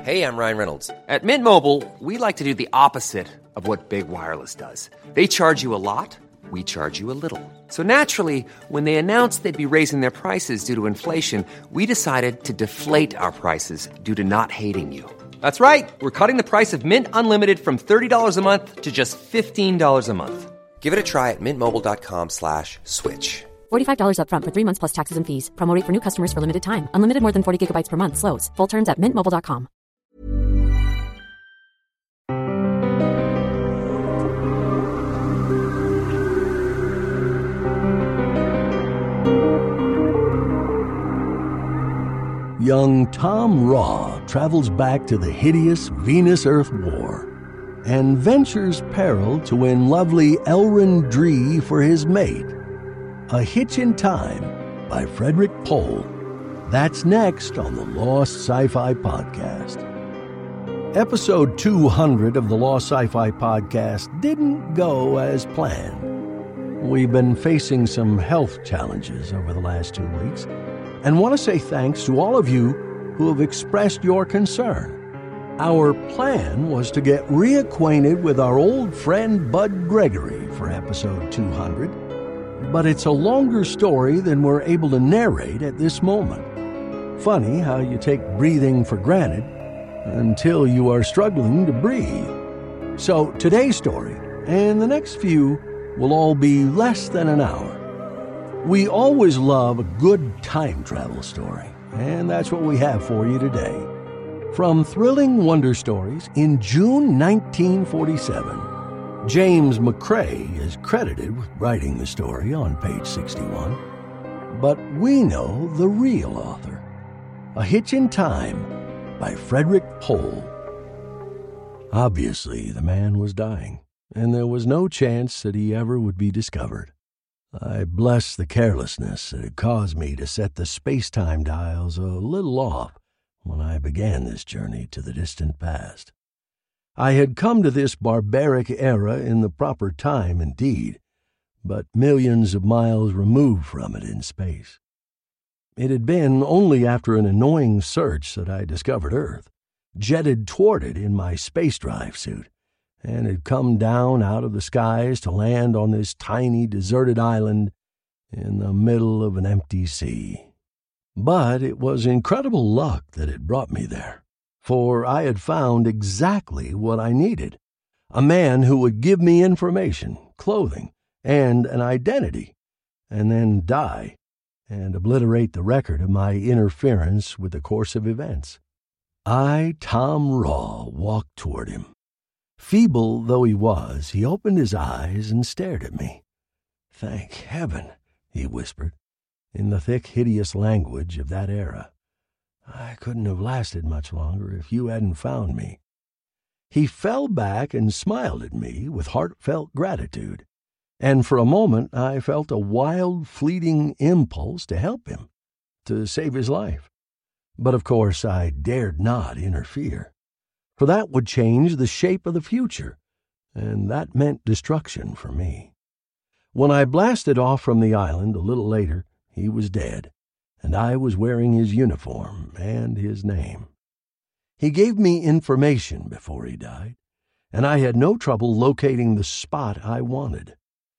Hey, I'm Ryan Reynolds. At Mint Mobile, we like to do the opposite of what Big Wireless does. They charge you a lot, we charge you a little. So naturally, when they announced they'd be raising their prices due to inflation, we decided to deflate our prices due to not hating you. That's right. We're cutting the price of Mint Unlimited from $30 a month to just $15 a month. Give it a try at mintmobile.com/switch. $45 up front for 3 months plus taxes and fees. Promo rate for new customers for limited time. Unlimited more than 40 gigabytes per month. Slows full terms at mintmobile.com. Young Tom Raw travels back to the hideous Venus-Earth War and ventures peril to win lovely Elrin Dree for his mate. A Hitch in Time by Frederik Pohl. That's next on the Lost Sci-Fi Podcast. Episode 200 of the Lost Sci-Fi Podcast didn't go as planned. We've been facing some health challenges over the last 2 weeks, and want to say thanks to all of you who have expressed your concern. Our plan was to get reacquainted with our old friend Bud Gregory for episode 200, but it's a longer story than we're able to narrate at this moment. Funny how you take breathing for granted until you are struggling to breathe. So today's story and the next few will all be less than an hour. We always love a good time travel story, and that's what we have for you today. From Thrilling Wonder Stories in June 1947, James McCrae is credited with writing the story on page 61, but we know the real author. A Hitch in Time by Frederik Pohl. Obviously, the man was dying, and there was no chance that he ever would be discovered. I bless the carelessness that had caused me to set the space-time dials a little off when I began this journey to the distant past. I had come to this barbaric era in the proper time indeed, but millions of miles removed from it in space. It had been only after an annoying search that I discovered Earth, jetted toward it in my space drive suit, and had come down out of the skies to land on this tiny deserted island in the middle of an empty sea. But it was incredible luck that had brought me there, for I had found exactly what I needed, a man who would give me information, clothing, and an identity, and then die and obliterate the record of my interference with the course of events. I, Tom Raw, walked toward him. Feeble though he was, he opened his eyes and stared at me. "Thank heaven," he whispered, in the thick, hideous language of that era. "I couldn't have lasted much longer if you hadn't found me." He fell back and smiled at me with heartfelt gratitude, and for a moment I felt a wild, fleeting impulse to help him, to save his life. But of course I dared not interfere, for that would change the shape of the future, and that meant destruction for me. When I blasted off from the island a little later, he was dead, and I was wearing his uniform and his name. He gave me information before he died, and I had no trouble locating the spot I wanted.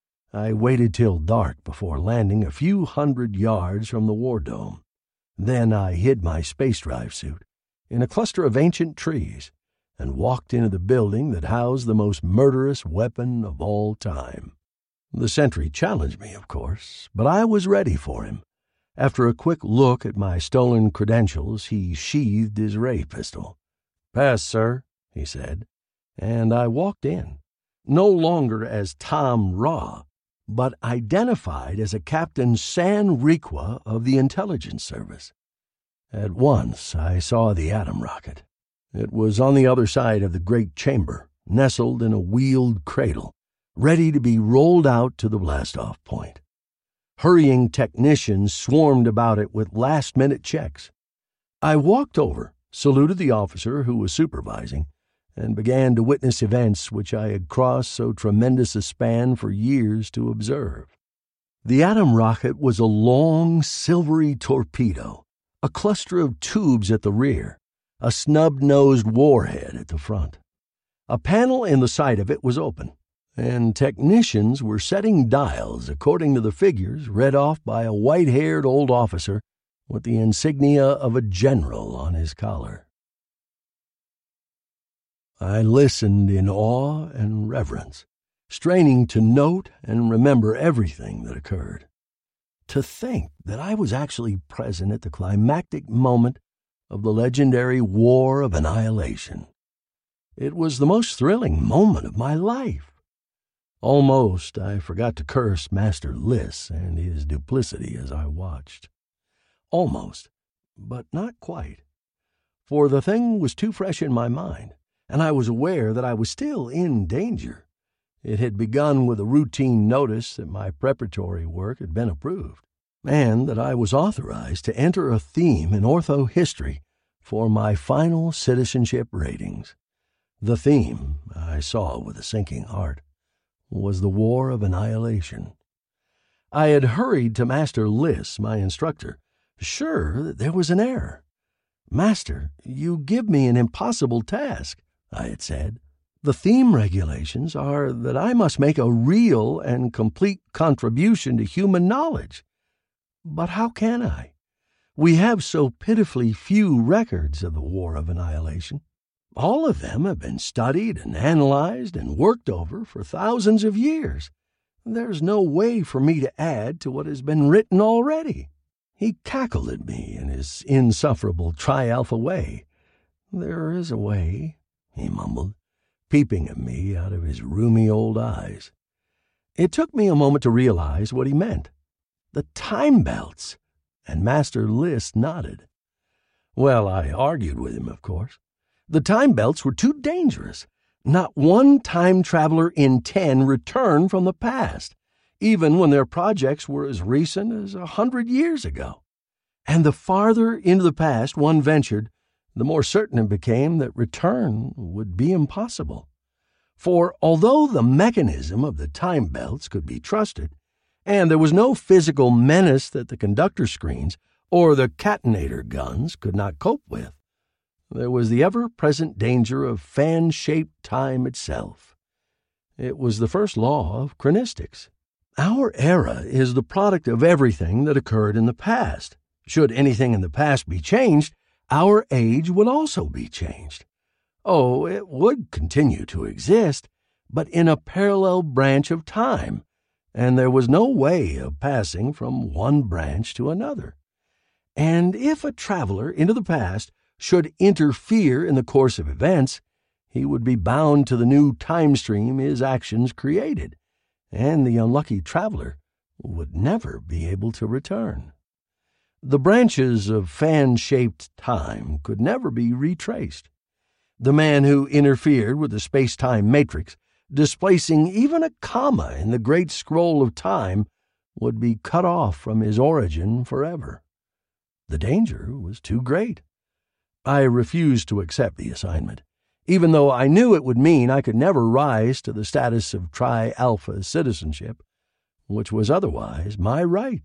I waited till dark before landing a few hundred yards from the war dome. Then I hid my space drive suit in a cluster of ancient trees and walked into the building that housed the most murderous weapon of all time. The sentry challenged me, of course, but I was ready for him. After a quick look at my stolen credentials, he sheathed his ray pistol. "Pass, sir," he said, and I walked in, no longer as Tom Raw, but identified as a Captain San Requa of the Intelligence Service. At once I saw the atom rocket. It was on the other side of the great chamber, nestled in a wheeled cradle, ready to be rolled out to the blastoff point. Hurrying technicians swarmed about it with last-minute checks. I walked over, saluted the officer who was supervising, and began to witness events which I had crossed so tremendous a span for years to observe. The atom rocket was a long, silvery torpedo, a cluster of tubes at the rear, a snub-nosed warhead at the front. A panel in the side of it was open, and technicians were setting dials according to the figures read off by a white-haired old officer with the insignia of a general on his collar. I listened in awe and reverence, straining to note and remember everything that occurred. To think that I was actually present at the climactic moment of the legendary War of Annihilation. It was the most thrilling moment of my life. Almost I forgot to curse Master Liss and his duplicity as I watched. Almost, but not quite. For the thing was too fresh in my mind, and I was aware that I was still in danger. It had begun with a routine notice that my preparatory work had been approved, and that I was authorized to enter a theme in ortho history for my final citizenship ratings. The theme, I saw with a sinking heart, was the War of Annihilation. I had hurried to Master Liss, my instructor, sure that there was an error. "Master, you give me an impossible task," I had said. "The theme regulations are that I must make a real and complete contribution to human knowledge. But how can I? We have so pitifully few records of the War of Annihilation. All of them have been studied and analyzed and worked over for thousands of years. There's no way for me to add to what has been written already." He cackled at me in his insufferable Tri-Alpha way. "There is a way," he mumbled, peeping at me out of his rheumy old eyes. It took me a moment to realize what he meant. The time belts, and Master Liss nodded. Well, I argued with him, of course. The time belts were too dangerous. Not one time traveler in 10 returned from the past, even when their projects were as recent as 100 years ago. And the farther into the past one ventured, the more certain it became that return would be impossible. For although the mechanism of the time belts could be trusted, and there was no physical menace that the conductor screens or the catonator guns could not cope with, there was the ever-present danger of fan-shaped time itself. It was the first law of chronostics. Our era is the product of everything that occurred in the past. Should anything in the past be changed, our age would also be changed. Oh, it would continue to exist, but in a parallel branch of time, and there was no way of passing from one branch to another. And if a traveler into the past should interfere in the course of events, he would be bound to the new time stream his actions created, and the unlucky traveler would never be able to return. The branches of fan-shaped time could never be retraced. The man who interfered with the space-time matrix, displacing even a comma in the great scroll of time, would be cut off from his origin forever. The danger was too great. I refused to accept the assignment, even though I knew it would mean I could never rise to the status of Tri-Alpha citizenship, which was otherwise my right.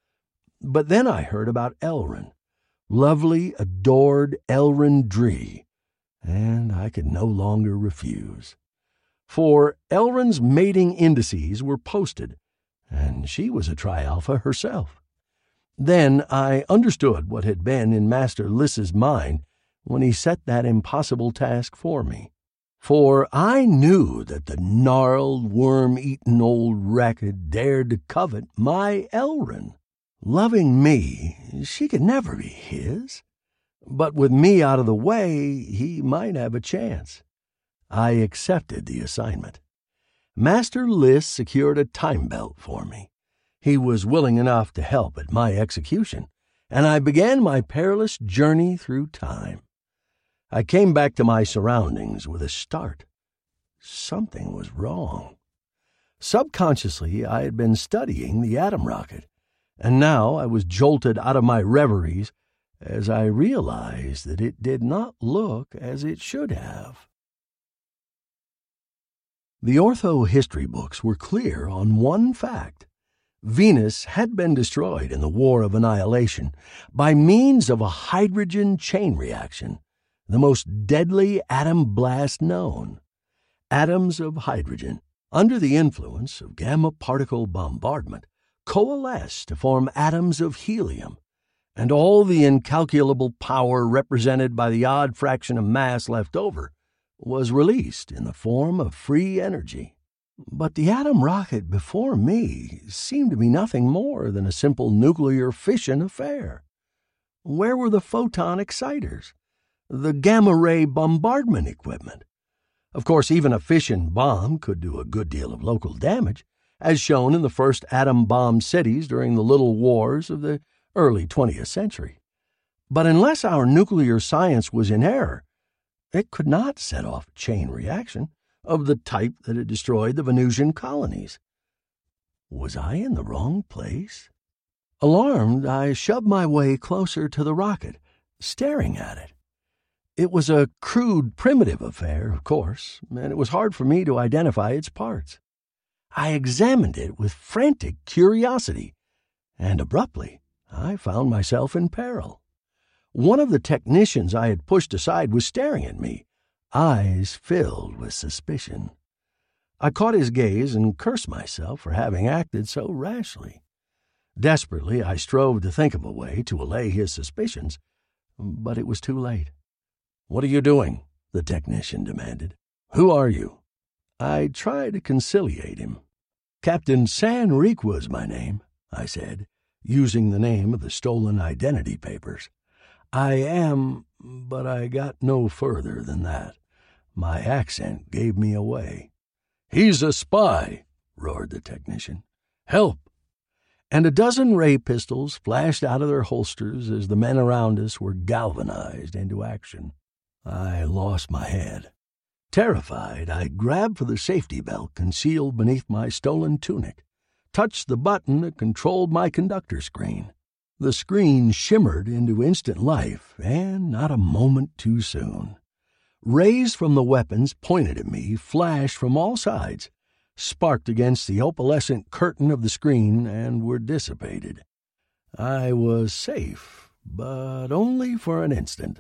But then I heard about Elrin, lovely, adored Elrin Dree, and I could no longer refuse. For Elrin's mating indices were posted, and she was a Tri-Alpha herself. Then I understood what had been in Master Liss's mind when he set that impossible task for me. For I knew that the gnarled, worm-eaten old wreck had dared to covet my Elrin. Loving me, she could never be his. But with me out of the way, he might have a chance. I accepted the assignment. Master Liss secured a time belt for me. He was willing enough to help at my execution, and I began my perilous journey through time. I came back to my surroundings with a start. Something was wrong. Subconsciously, I had been studying the atom rocket, and now I was jolted out of my reveries as I realized that it did not look as it should have. The ortho history books were clear on one fact. Venus had been destroyed in the War of Annihilation by means of a hydrogen chain reaction, the most deadly atom blast known. Atoms of hydrogen, under the influence of gamma particle bombardment, coalesce to form atoms of helium, and all the incalculable power represented by the odd fraction of mass left over was released in the form of free energy. But the atom rocket before me seemed to be nothing more than a simple nuclear fission affair. Where were the photon exciters, the gamma-ray bombardment equipment? Of course, even a fission bomb could do a good deal of local damage, as shown in the first atom-bombed cities during the little wars of the early 20th century. But unless our nuclear science was in error, it could not set off a chain reaction of the type that had destroyed the Venusian colonies. Was I in the wrong place? Alarmed, I shoved my way closer to the rocket, staring at it. It was a crude, primitive affair, of course, and it was hard for me to identify its parts. I examined it with frantic curiosity, and abruptly I found myself in peril. One of the technicians I had pushed aside was staring at me, eyes filled with suspicion. I caught his gaze and cursed myself for having acted so rashly. Desperately, I strove to think of a way to allay his suspicions, but it was too late. "What are you doing?" the technician demanded. "Who are you?" I tried to conciliate him. "Captain Sanrique was my name," I said, using the name of the stolen identity papers. "I am," but I got no further than that. My accent gave me away. "He's a spy," roared the technician. "Help!" And a dozen ray pistols flashed out of their holsters as the men around us were galvanized into action. I lost my head. Terrified, I grabbed for the safety belt concealed beneath my stolen tunic, touched the button that controlled my conductor screen. The screen shimmered into instant life, and not a moment too soon. Rays from the weapons pointed at me flashed from all sides, sparked against the opalescent curtain of the screen, and were dissipated. I was safe, but only for an instant.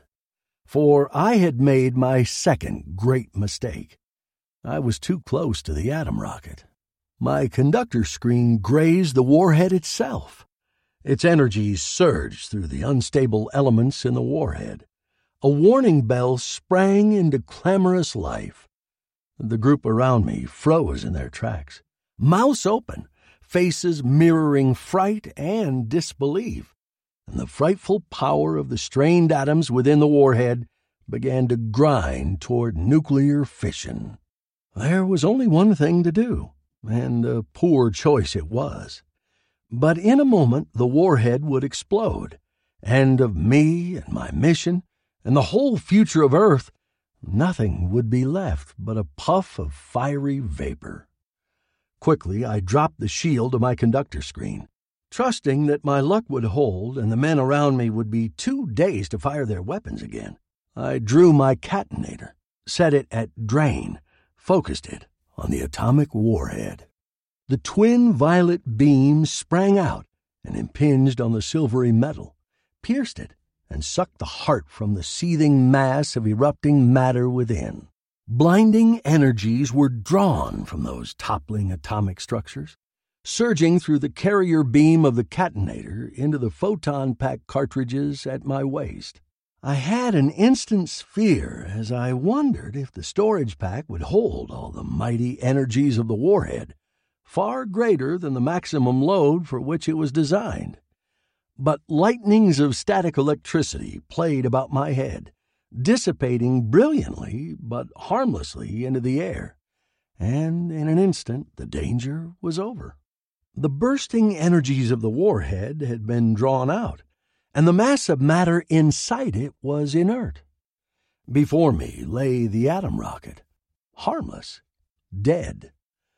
For I had made my second great mistake. I was too close to the atom rocket. My conductor screen grazed the warhead itself. Its energies surged through the unstable elements in the warhead. A warning bell sprang into clamorous life. The group around me froze in their tracks, mouths open, faces mirroring fright and disbelief, and the frightful power of the strained atoms within the warhead began to grind toward nuclear fission. There was only one thing to do, and a poor choice it was. But in a moment the warhead would explode, and of me and my mission and the whole future of Earth, nothing would be left but a puff of fiery vapor. Quickly I dropped the shield of my conductor screen, trusting that my luck would hold and the men around me would be too dazed to fire their weapons again. I drew my catonator, set it at drain, focused it on the atomic warhead. The twin violet beams sprang out and impinged on the silvery metal, pierced it, and sucked the heart from the seething mass of erupting matter within. Blinding energies were drawn from those toppling atomic structures, surging through the carrier beam of the catonator into the photon pack cartridges at my waist. I had an instant's fear as I wondered if the storage pack would hold all the mighty energies of the warhead, far greater than the maximum load for which it was designed. But lightnings of static electricity played about my head, dissipating brilliantly but harmlessly into the air, and in an instant the danger was over. The bursting energies of the warhead had been drawn out, and the mass of matter inside it was inert. Before me lay the atom rocket, harmless, dead.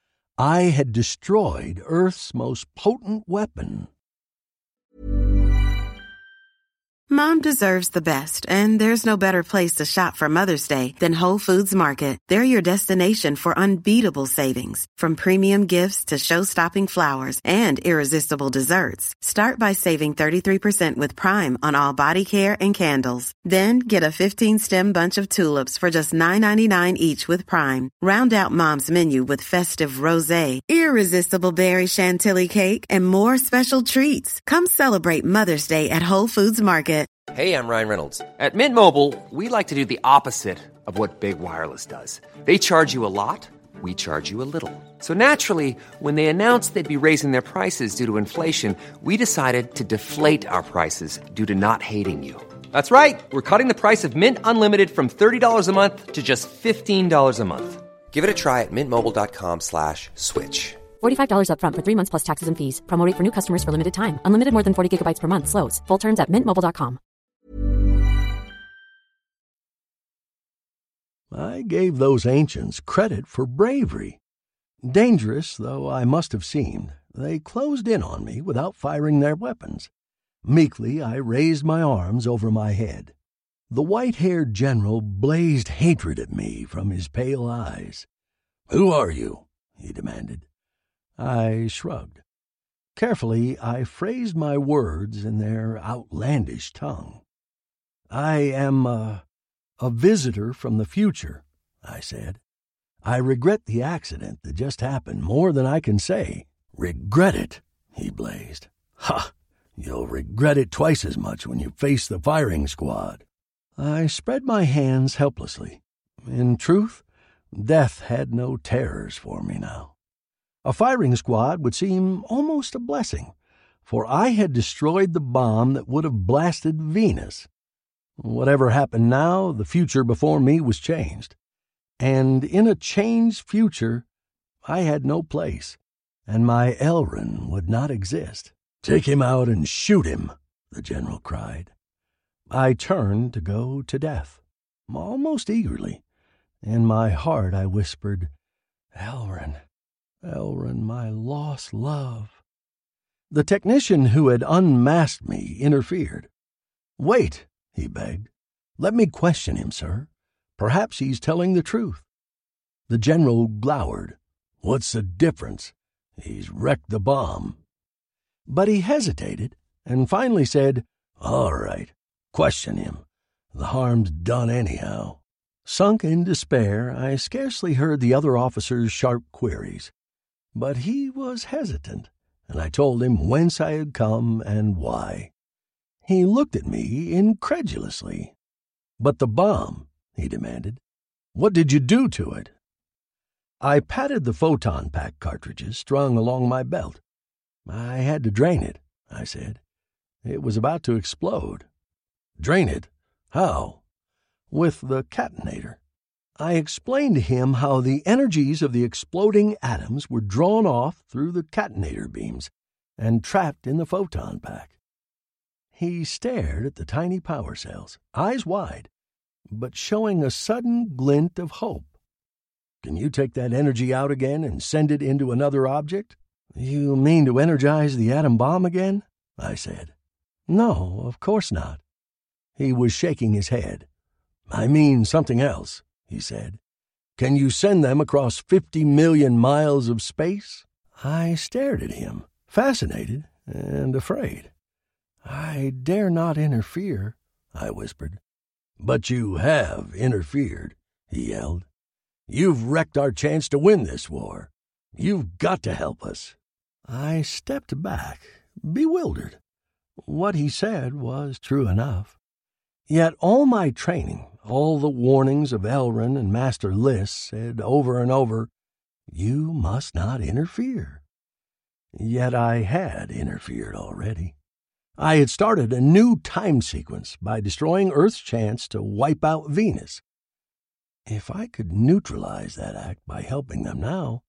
I had destroyed Earth's most potent weapon. Mom deserves the best, and there's no better place to shop for Mother's Day than Whole Foods Market. They're your destination for unbeatable savings, from premium gifts to show-stopping flowers and irresistible desserts. Start by saving 33% with Prime on all body care and candles. Then get a 15-stem bunch of tulips for just $9.99 each with Prime. Round out Mom's menu with festive rosé, irresistible berry chantilly cake, and more special treats. Come celebrate Mother's Day at Whole Foods Market. Hey, I'm Ryan Reynolds. At Mint Mobile, we like to do the opposite of what Big Wireless does. They charge you a lot, we charge you a little. So naturally, when they announced they'd be raising their prices due to inflation, we decided to deflate our prices due to not hating you. That's right. We're cutting the price of Mint Unlimited from $30 a month to just $15 a month. Give it a try at mintmobile.com/switch. $45 up front for 3 months plus taxes and fees. Promo rate for new customers for limited time. Unlimited more than 40 gigabytes per month. Slows full terms at mintmobile.com. I gave those ancients credit for bravery. Dangerous though I must have seemed, they closed in on me without firing their weapons. Meekly I raised my arms over my head. The white-haired general blazed hatred at me from his pale eyes. "Who are you?" he demanded. I shrugged. Carefully, I phrased my words in their outlandish tongue. "I am a visitor from the future," I said. "I regret the accident that just happened more than I can say." "Regret it?" he blazed. "Ha! You'll regret it twice as much when you face the firing squad." I spread my hands helplessly. In truth, death had no terrors for me now. A firing squad would seem almost a blessing, for I had destroyed the bomb that would have blasted Venus. Whatever happened now, the future before me was changed. And in a changed future, I had no place, and my Elrin would not exist. "Take him out and shoot him," the general cried. I turned to go to death, almost eagerly. In my heart I whispered, "Elrin, Elrin, my lost love." The technician who had unmasked me interfered. "Wait," he begged. "Let me question him, sir. Perhaps he's telling the truth." The general glowered. "What's the difference? He's wrecked the bomb." But he hesitated and finally said, "All right, question him. The harm's done anyhow." Sunk in despair, I scarcely heard the other officer's sharp queries. But he was hesitant, and I told him whence I had come and why. He looked at me incredulously. "But the bomb," he demanded. "What did you do to it?" I patted the photon pack cartridges strung along my belt. "I had to drain it," I said. "It was about to explode." "Drain it? How?" "With the catonator." I explained to him how the energies of the exploding atoms were drawn off through the catonator beams and trapped in the photon pack. He stared at the tiny power cells, eyes wide, but showing a sudden glint of hope. "Can you take that energy out again and send it into another object?" "You mean to energize the atom bomb again?" I said. "No, of course not." He was shaking his head. "I mean something else," he said. "Can you send them across 50 million miles of space?" I stared at him, fascinated and afraid. "I dare not interfere," I whispered. "But you have interfered," he yelled. "You've wrecked our chance to win this war. You've got to help us." I stepped back, bewildered. What he said was true enough. Yet all my training, all the warnings of Elrin and Master Liss said over and over, "You must not interfere." Yet I had interfered already. I had started a new time sequence by destroying Earth's chance to wipe out Venus. If I could neutralize that act by helping them now,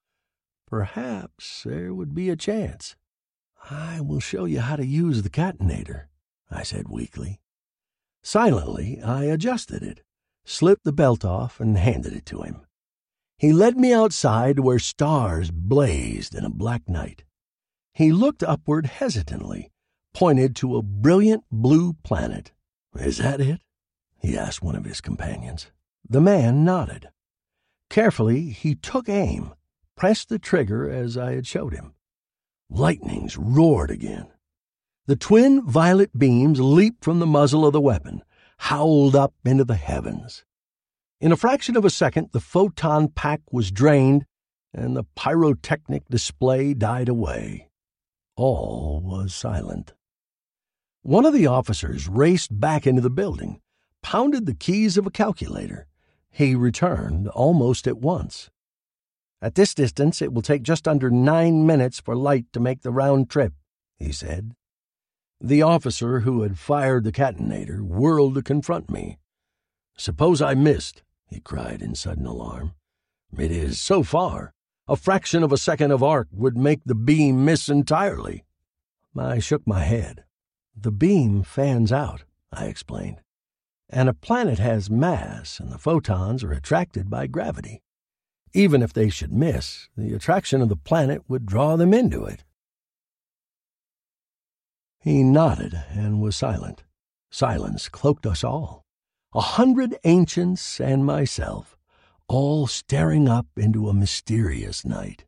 perhaps there would be a chance. "I will show you how to use the catonator," I said weakly. Silently, I adjusted it, slipped the belt off, and handed it to him. He led me outside where stars blazed in a black night. He looked upward hesitantly, pointed to a brilliant blue planet, "Is that it?" he asked one of his companions. The man nodded. Carefully, he took aim, pressed the trigger as I had showed him. Lightnings roared again. The twin violet beams leaped from the muzzle of the weapon, howled up into the heavens. In a fraction of a second, the photon pack was drained, and the pyrotechnic display died away. All was silent. One of the officers raced back into the building, pounded the keys of a calculator. He returned almost at once. "At this distance, it will take just under 9 minutes for light to make the round trip," he said. The officer who had fired the catonator whirled to confront me. "Suppose I missed," he cried in sudden alarm. "It is so far. A fraction of a second of arc would make the beam miss entirely." I shook my head. "The beam fans out," I explained. "And a planet has mass, and the photons are attracted by gravity. Even if they should miss, the attraction of the planet would draw them into it." He nodded and was silent. Silence cloaked us all. 100 ancients and myself, all staring up into a mysterious night.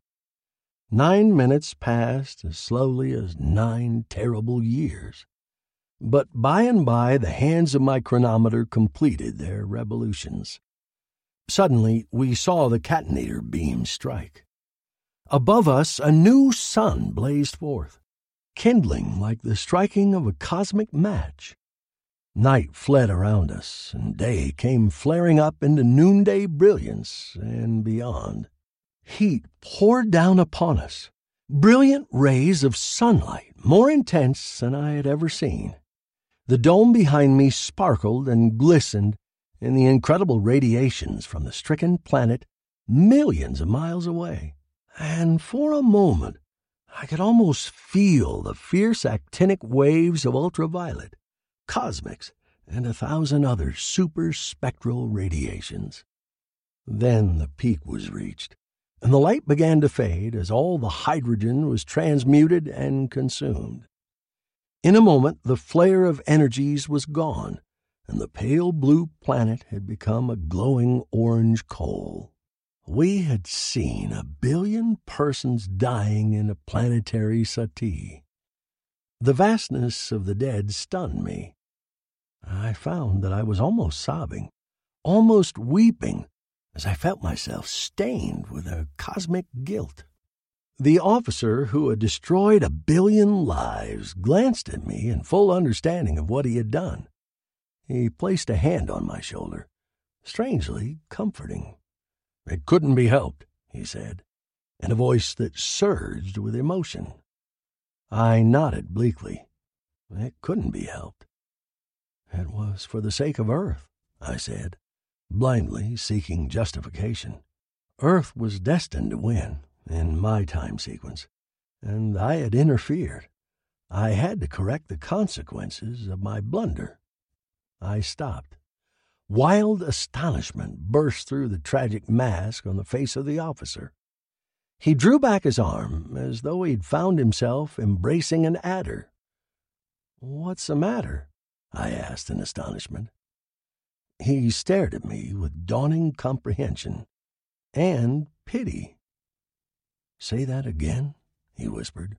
9 minutes passed as slowly as 9 terrible years. But by and by the hands of my chronometer completed their revolutions. Suddenly we saw the catonator beam strike. Above us a new sun blazed forth, kindling like the striking of a cosmic match. Night fled around us, and day came flaring up into noonday brilliance and beyond. Heat poured down upon us, brilliant rays of sunlight more intense than I had ever seen. The dome behind me sparkled and glistened in the incredible radiations from the stricken planet millions of miles away. And for a moment, I could almost feel the fierce actinic waves of ultraviolet, cosmics, and 1,000 other super-spectral radiations. Then the peak was reached, and the light began to fade as all the hydrogen was transmuted and consumed. In a moment, the flare of energies was gone, and the pale blue planet had become a glowing orange coal. We had seen 1 billion persons dying in a planetary suttee. The vastness of the dead stunned me. I found that I was almost sobbing, almost weeping, as I felt myself stained with a cosmic guilt. The officer who had destroyed 1 billion lives glanced at me in full understanding of what he had done. He placed a hand on my shoulder, strangely comforting. "It couldn't be helped," he said, in a voice that surged with emotion. I nodded bleakly. It couldn't be helped. "It was for the sake of Earth," I said, blindly seeking justification. Earth was destined to win in my time sequence, and I had interfered. I had to correct the consequences of my blunder. I stopped. Wild astonishment burst through the tragic mask on the face of the officer. He drew back his arm as though he'd found himself embracing an adder. "What's the matter?" I asked in astonishment. He stared at me with dawning comprehension and pity. "Say that again," he whispered.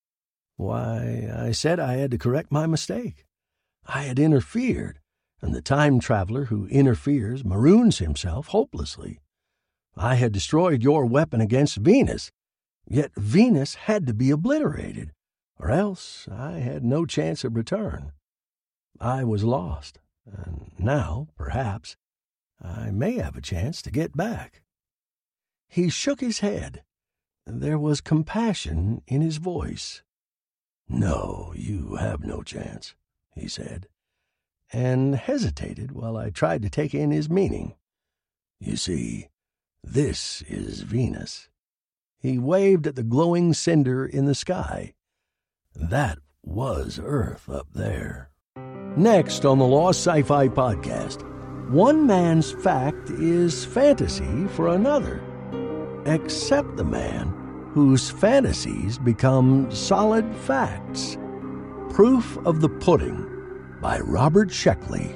"Why, I said I had to correct my mistake. I had interfered, and the time traveler who interferes maroons himself hopelessly. I had destroyed your weapon against Venus, yet Venus had to be obliterated, or else I had no chance of return. I was lost, and now, perhaps, I may have a chance to get back." He shook his head. There was compassion in his voice. "No, you have no chance," he said, and hesitated while I tried to take in his meaning. "You see, this is Venus." He waved at the glowing cinder in the sky. That was Earth up there. Next on the Lost Sci-Fi Podcast, one man's fact is fantasy for another, except the man whose fantasies become solid facts. Proof of the pudding. by Robert Sheckley.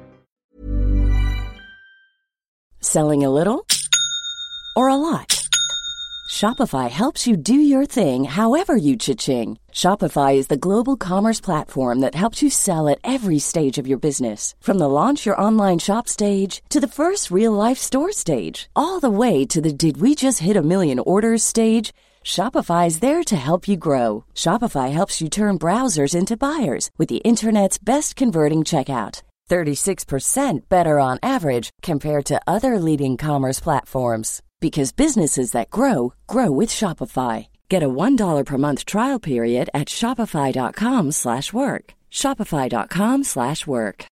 Selling a little or a lot? Shopify helps you do your thing however you cha-ching. Shopify is the global commerce platform that helps you sell at every stage of your business. From the launch your online shop stage to the first real-life store stage, all the way to the did we just hit a million orders stage. Shopify is there to help you grow. Shopify helps you turn browsers into buyers with the internet's best converting checkout. 36% better on average compared to other leading commerce platforms. Because businesses that grow, grow with Shopify. Get a $1 per month trial period at shopify.com/work. Shopify.com/work.